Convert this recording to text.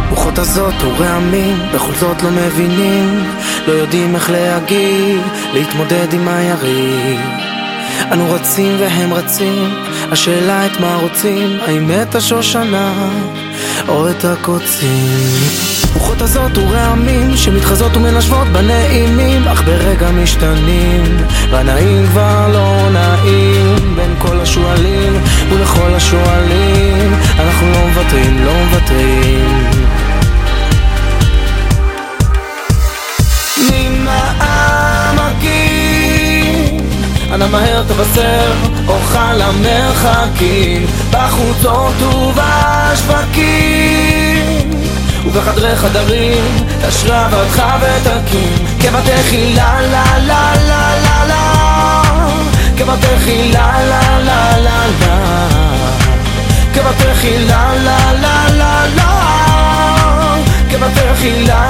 רוחות הזאת ורעמים, בכל זאת לא מבינים, לא יודעים איך להגיב, להתמודד עם היריב. אנו רצים והם רצים, השאלה את מה רוצים, האם את השושנה או את הקוצים. רוחות הזאת ורעמים, שמתחזות ומנשבות בנעימים, אך ברגע משתנים, והנעים כבר לא נעים. בין כל השואלים ולכל השואלים, אנחנו לא מוותרים, לא מוותרים. אנא מהר תבשר, אוכל המרחקים, בחוצות ובשווקים, ובחדרי חדרים, תשרה בתך ותקים, כבתכי לה לה לה לה לה לה, כבתכי לה לה לה לה לה, כבתכי לה לה לה לה לה, כבתכי לה